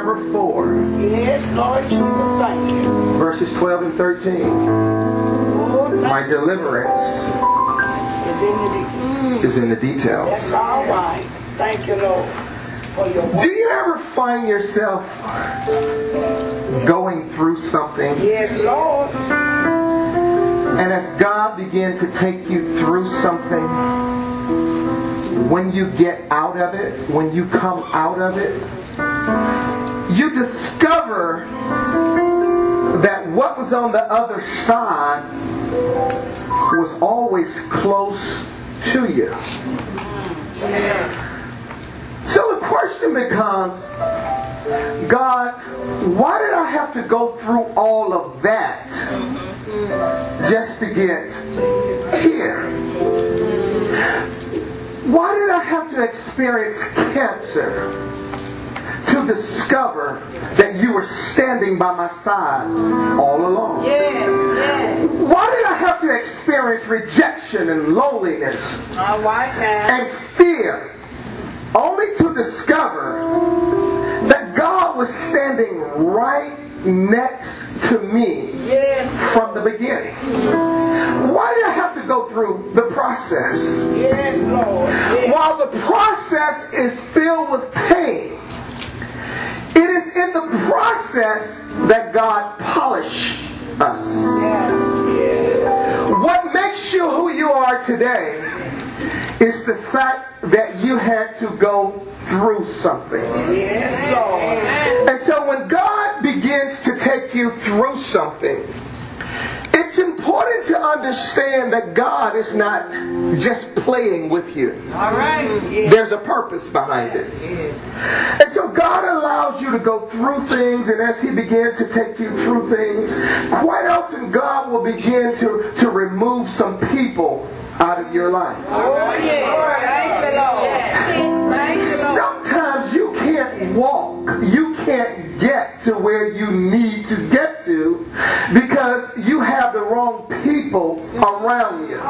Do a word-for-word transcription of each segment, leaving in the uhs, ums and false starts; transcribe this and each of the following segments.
number four. Yes, Lord Jesus, thank you. Verses twelve and thirteen. Lord, My deliverance is in the details. is in the details. That's all right. Thank you, Lord, for your Do you ever find yourself going through something, Yes, Lord. and as God began to take you through something, when you get out of it, when you come out of it, you discover that what was on the other side was always close to you. So the question becomes, God, why did I have to go through all of that just to get here? Why did I have to experience cancer to discover that you were standing by my side all along? Yes, yes. Why did I have to experience rejection and loneliness All right now. and fear only to discover that God was standing right next to me Yes, from the beginning? Why did I have to go through the process? yes, Lord. Yes. While the process is filled with pain, it is in the process that God polishes us. What makes you who you are today is the fact that you had to go through something. Yes, Lord. And so when God begins to take you through something, it's important to understand that God is not just playing with you. All right. There's a purpose behind it. And so God allows you to go through things, and as He begins to take you through things, quite often God will begin to, to remove some people out of your life. Oh, yes. Thank you, Lord. Thank you, Lord. Sometimes you can't walk, you can't get to where you need to get to because you have the wrong people around you.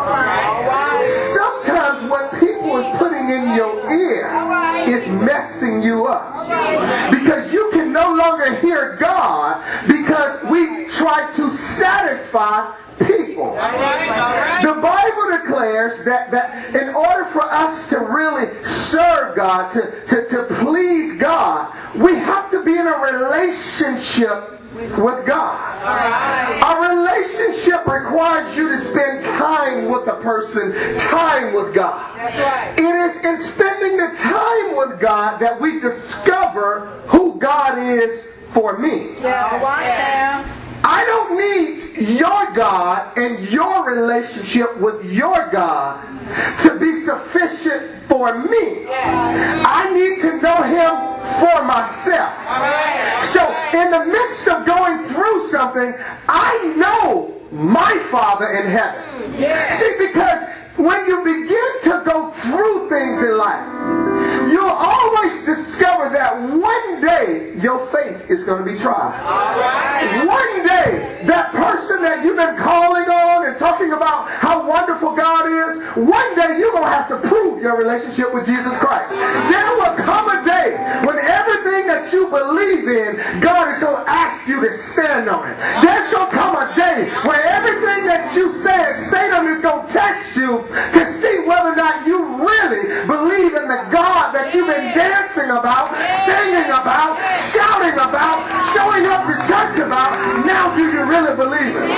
Sometimes what people is putting in your ear is messing you up because you can no longer hear God because we try to satisfy people. The Bible declares that, that in order for us to really serve God, to, to, to please God, we have to be in a relationship with God. A relationship requires you to spend time with a person, time with God. It is in spending the time with God that we discover who God is for me. All right now. I don't need your God and your relationship with your God to be sufficient for me. I need to know Him for myself. So in the midst of going through something, I know my Father in heaven. See, because when you begin to go through things in life, you'll always discover that one day your faith is going to be tried. One day, that person that you've been calling on and talking about how wonderful God is, one day you're going to have to prove your relationship with Jesus Christ. There will come a day when everything that you believe in, God is going to ask you to stand on it. There's going to come a day where everything that you said, Satan is going to test you to see whether or not you really believe in the God that you've been dancing about, singing about, shouting about, showing up to church about. Now do you really believe it?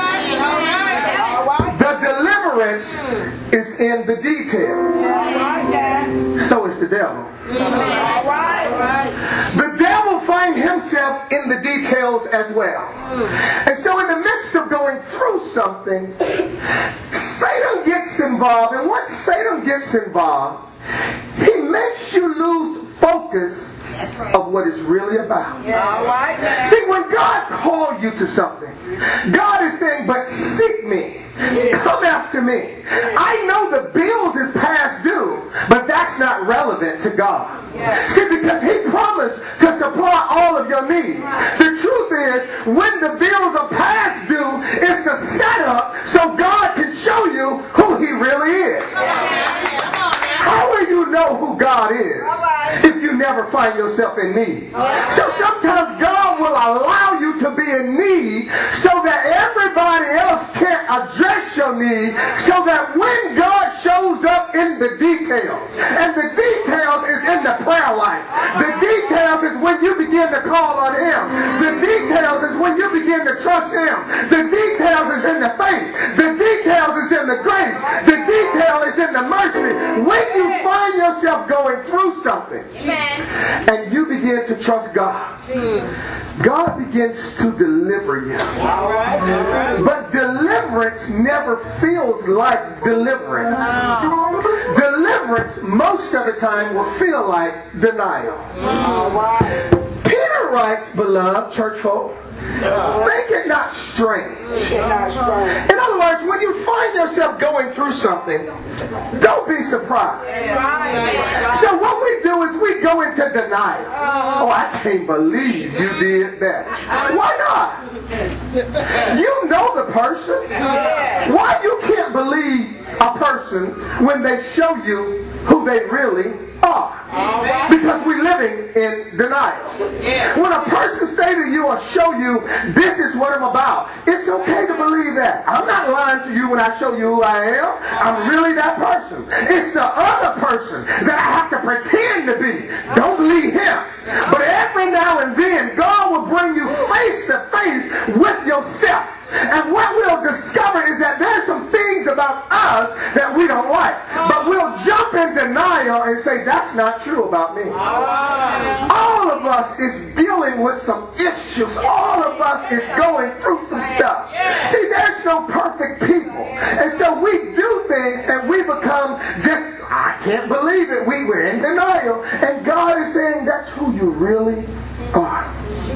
The deliverance is in the details. So is the devil. The devil finds himself in the details as well. And so in the midst of going through something, Satan gets involved. And once Satan gets involved, he makes you lose focus of what it's really about. See, when God called you to something, God is saying, but seek me. Come after me. I know the bills is past due, but that's not relevant to God. See, because He promised to supply all of your needs. The truth is, when the bills are past due, it's a setup so God can show you who He really is. How will you know who God is if you never find yourself in need? So sometimes God will allow you to be in need so that everybody else can't address your need, so that when God shows up in the details, and the details is in the prayer life, the details is when you begin to call on Him, the details is when you begin to trust Him, the details is in the faith, the details is in the grace, the detail is in the mercy. When you find yourself going through something and you begin to trust God, God begins to deliver you. But deliverance never feels like deliverance. Deliverance most of the time will feel like denial. Peter writes, beloved church folk, think it not strange. In other words, when you find yourself going through something, don't be surprised. So what we do is we go into denial. Oh, I can't believe you did that. Why not? You know the person. Why you can't believe a person when they show you who they really are? Because we're living in denial. When a person say to you or show you, this is what I'm about, it's okay to believe that. I'm not lying to you when I show you who I am. I'm really that person. It's the other person that I have to pretend to be. Don't believe him. But every now and then, God will bring you face to face with yourself. And what we'll discover is that there's some things about us that we don't like. But we'll jump in denial and say, that's not true about me. All of us is dealing with some issues. All of us is going through some stuff. See, there's no perfect people. And so we do things and we become just, I can't believe it. We were in denial. And God is saying, that's who you really are.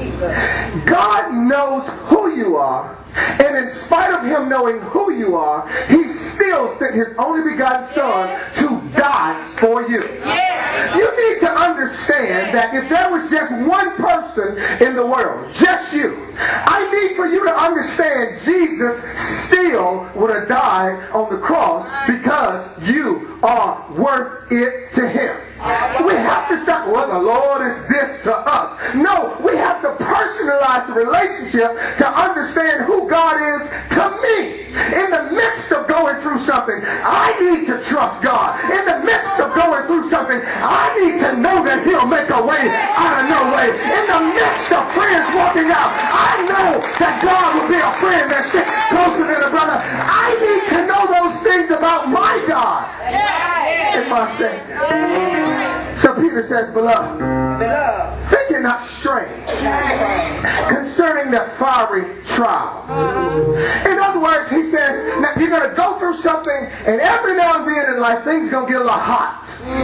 God knows who you are. And in spite of Him knowing who you are, He still sent His only begotten Son to die for you. You need to understand that if there was just one person in the world, just you, I need for you to understand Jesus still would have died on the cross because you are worth it to Him. We have to stop, well, the Lord is this to us. No, we have to personalize the relationship to understand who God is to me. In the midst of going through something, I need to trust God. In the midst of going through something, I need to know that He'll make a way out of no way. In the midst of friends walking out, I know that God will be a friend that sticks closer than a brother. I need to know those things about my God and my Savior. So Peter says, beloved, beloved, think it not strange concerning the fiery trial. In other words, he says, now you're going to go through something, and every now and then in life, things are going to get a little hot.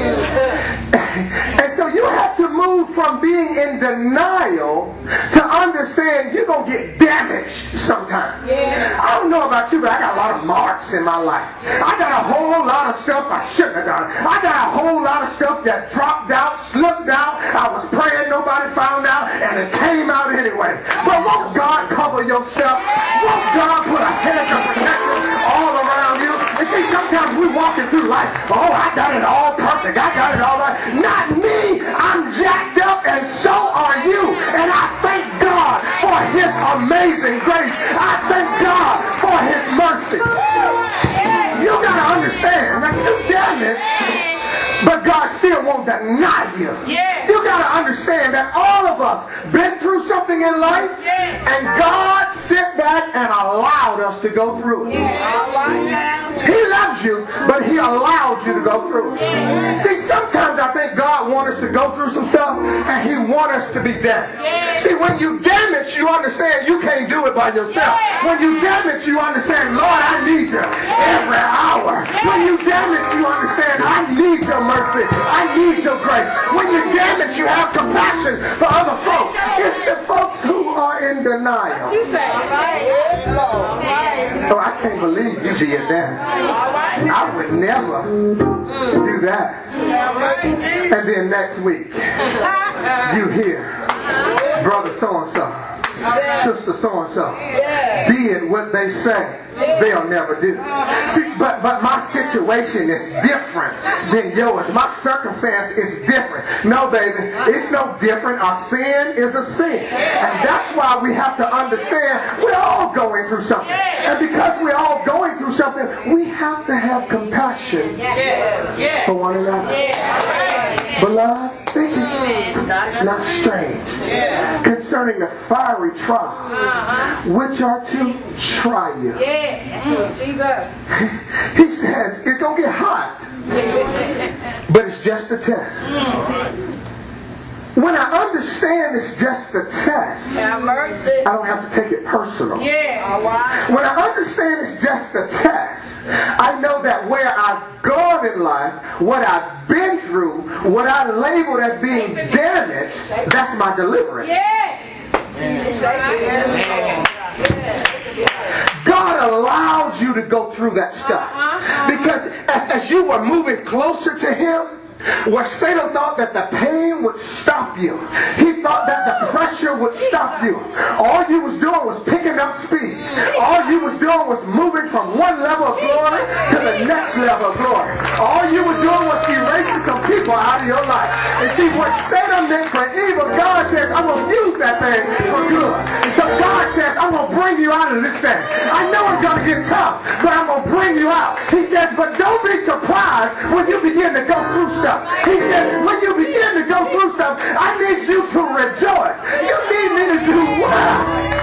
And so you have to move from being in denial to understand you're going to get damaged sometimes. I don't know about you, but I got a lot of marks in my life. I got a whole lot of stuff I shouldn't have done. I got a whole lot of stuff that dropped out, slipped out. I was praying, nobody found out, and it came out anyway. But won't God cover your stuff? Won't God put a hedge of protection all around you? And see, sometimes we're walking through life, oh, I got it all perfect. I got it all right. Not me. I'm jacked up, and so are you. And I thank God for His amazing grace. I thank God for His mercy. You got to understand that you damaged, but God still won't deny you. Yeah. You got to understand that all of us been through something in life, yeah. And God sat back and allowed us to go through it. Yeah. He loves you, but He allowed you to go through it. Yeah. See, sometimes I think God wants us to go through some stuff, and He wants us to be damaged. Yeah. See, when you damage, you understand you can't do it by yourself. Yeah. When you damage, you understand, Lord, I need you every hour. Yeah. When you damage, you understand, I need your mercy. I need your grace. When you damage, you have compassion for other folks. It's the folks who are in denial. You say, oh, I can't believe you did that. I would never do that. And then next week, you hear brother so-and-so, sister so-and-so did what they say they'll never do. See, but, but my situation is different than yours. My circumstance is different. No, baby, it's no different. A sin is a sin. And that's why we have to understand we're all going through something. And because we're all going through something, we have to have compassion for one another. Beloved, think it's not strange concerning the fiery trial which are to try you. Jesus. He says it's going to get hot, but it's just a test. When I understand it's just a test, Have mercy. I don't have to take it personal. Yeah. When I understand it's just a test, I know that where I've gone in life, what I've been through, what I labeled as being damaged, that's my deliverance. Yeah. God allowed you to go through that stuff. Because as, as you were moving closer to Him, where Satan thought that the pain would stop you, he thought that the pressure would stop you. All you was doing was picking up speed. All you was doing was moving from one level of glory to the next level of glory. All you were doing was erasing some people out of your life. And see, what Satan meant for evil, God says, I'm going to use that thing for good. And so God says, I'm going to bring you out of this thing. I know it's going to get tough, but I'm going to bring you out. He says, but don't be surprised when you begin to go through stuff. He says, when you begin to go through stuff, I need you to rejoice. You need me to do what?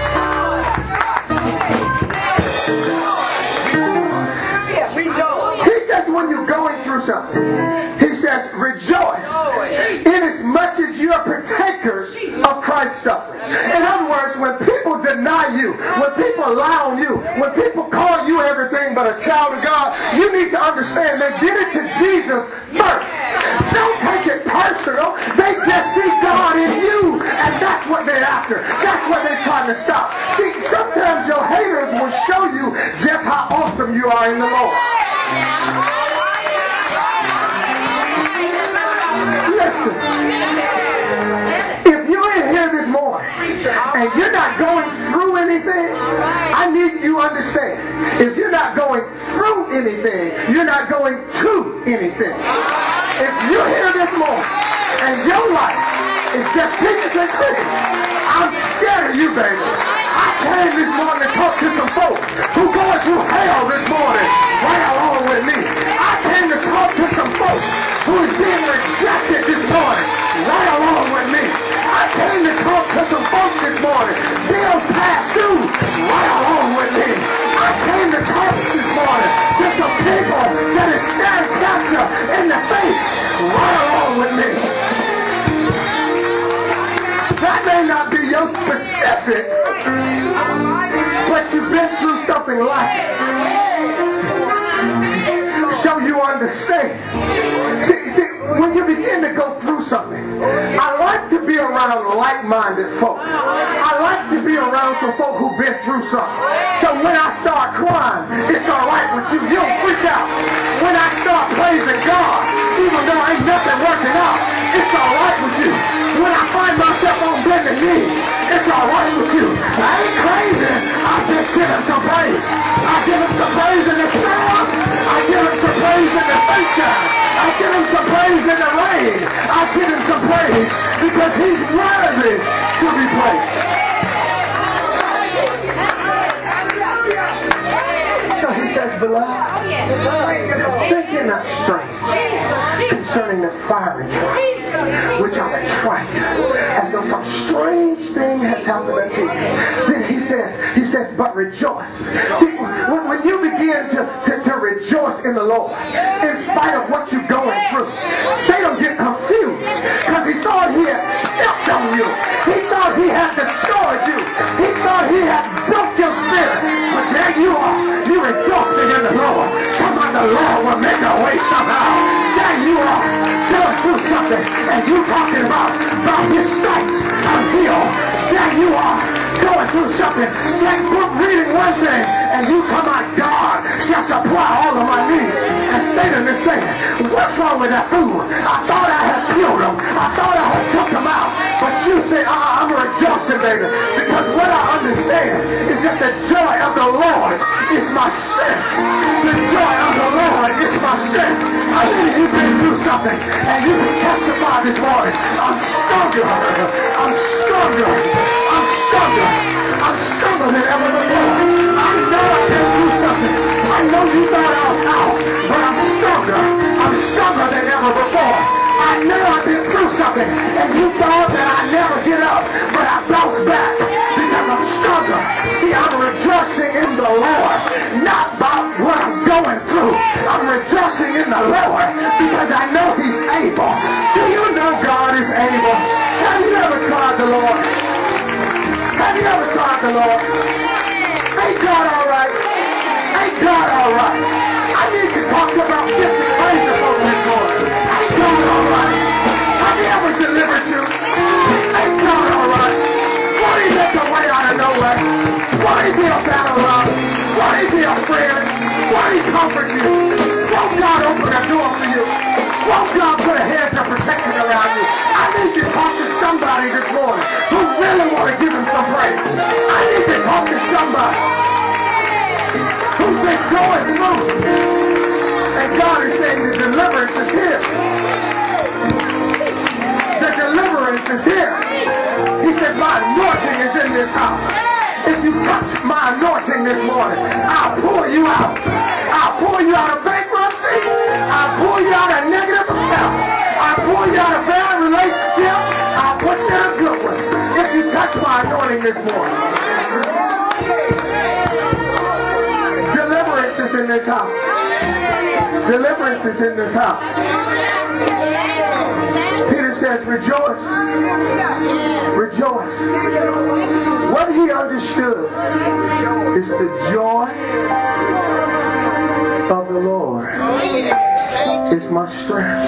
He says, when you're going through something, he says, rejoice inasmuch as you are partakers of Christ's suffering. In other words, when people deny you, when people lie on you, when people call you everything but a child of God, you need to understand they did it to Jesus first. Don't take it personal. They just see God in you, and that's what they're after. That's what they're trying to stop. See, sometimes your haters will show you just how awesome you are in the Lord. Listen, if you're in here this morning and you're not going through anything, I need you to understand. If you're not going through anything, you're not going to anything. If you're here this morning and your life is just peaches and cream, I'm scared of you, baby. I came this morning to talk to some folks who going through hell this morning right along with me. I came to talk to some folks who is being rejected this morning right along with me. I came to talk to some folks this morning, bills past due right along with me. I came to talk this morning to some people that is staring cancer in the face right along with me. That may not be your specific, but you've been through something like it. So you understand. See, see, when you begin to go through something, I like to be around like-minded folk. I like to be around some folk who've been through something. So when I start crying, it's all right with you. You don't freak out. When I start praising God, even though ain't nothing working out, it's all right with you. When I find myself on bending knees, it's all right with you. I ain't crazy. I just give him some praise. I give him some praise in the storm. I give him some praise in the sunshine. I give him some praise in the rain. I give him some praise because he's worthy to be praised. So he says, beloved, think you're not strange concerning the fiery trial, which are the trial, as though some strange thing has happened unto you. Then he says, he says, but rejoice. See, when, when you begin to, to, to rejoice in the Lord, in spite of what you're going through, Satan get confused because he thought he had stepped on you. He thought he had destroyed you. He thought he had broke your spirit. But there you are. You rejoicing in the Lord. Come on, the Lord will make a way somehow. There you are, going through something, and you talking about, about his stripes, I'm healed. There you are, going through something. It's like book reading one thing, and you come out, God shall supply all of my needs. And Satan is saying, what's wrong with that fool? I thought I had killed him. I thought I had took him out. But you say, uh, I'm rejoicing, baby. Because what I understand is that the joy of the Lord is my strength. The joy of the Lord is my strength. I mean, you've been through something and you can testify this morning. I'm stronger. I'm stronger. I'm stronger. I'm stronger than ever before. I know I've been through something. I know you thought I was out, but I'm stronger. I'm stronger than ever before. I know I've been through something, and you thought that I'd never get up, but I bounce back because I'm stronger. See, I'm rejoicing in the Lord, not about what I'm going through. I'm rejoicing in the Lord because I know He's able. Do you know God is able? Have you ever tried the Lord? Have you ever tried the Lord? Ain't God all right? Ain't God all right? I need to talk to about fifty crazy folks this morning. Ain't God all right? Have you ever delivered you? Ain't God all right? Why is that the way out of nowhere? Why is He a battle love? Why is He a friend? Why He comfort you? Won't God open a door for you? Won't God put a hedge of protection around you? I need to talk to somebody this morning who really want to give Him some praise. I need to talk to somebody who's been going through. And God is saying the deliverance is here. The deliverance is here. He says, my anointing is in this house. If you touch my anointing this morning, I'll pull you out. I'll pull you out of bankruptcy. I'll pull you out of negative account. I'll pull you out of bad relationship. I'll put you in a good one. If you touch my anointing this morning. Deliverance is in this house. Deliverance is in this house. Peter says, rejoice. Rejoice. What he understood is the joy of the Lord is my strength.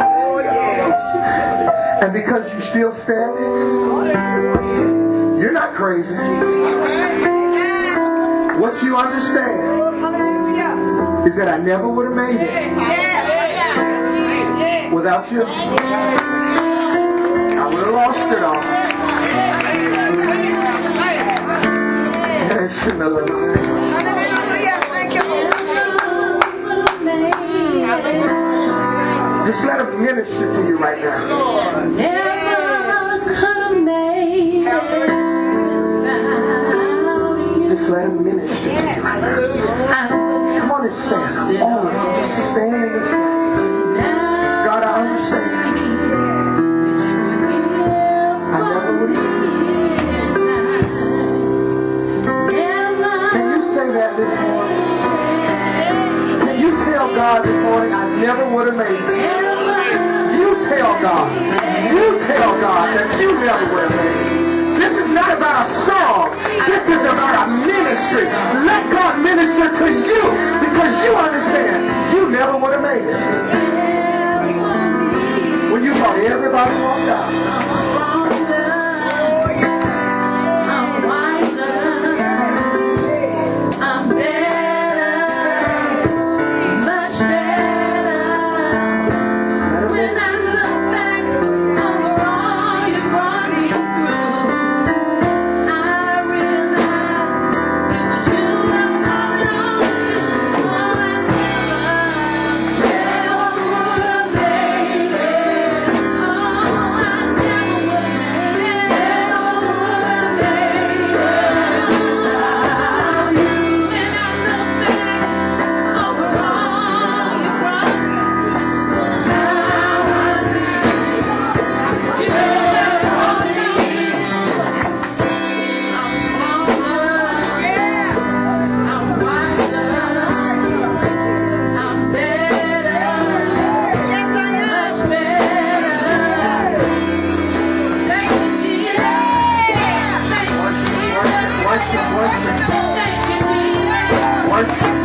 And because you're still standing, you're not crazy. What you understand is that I never would have made it without you. I would have lost it all. Just let Him minister to you right now. Just let Him minister to you right now. Come on and stand. All of you, just stand in this place. God, I understand. I never would have. Can you say that this morning? Can you tell God this morning, I never would have made it? You tell God. You tell God that you never would have made it. This is not about a song. This is about a ministry. Let God minister to you because you understand you never would have made it. When you thought everybody walked out. Worship.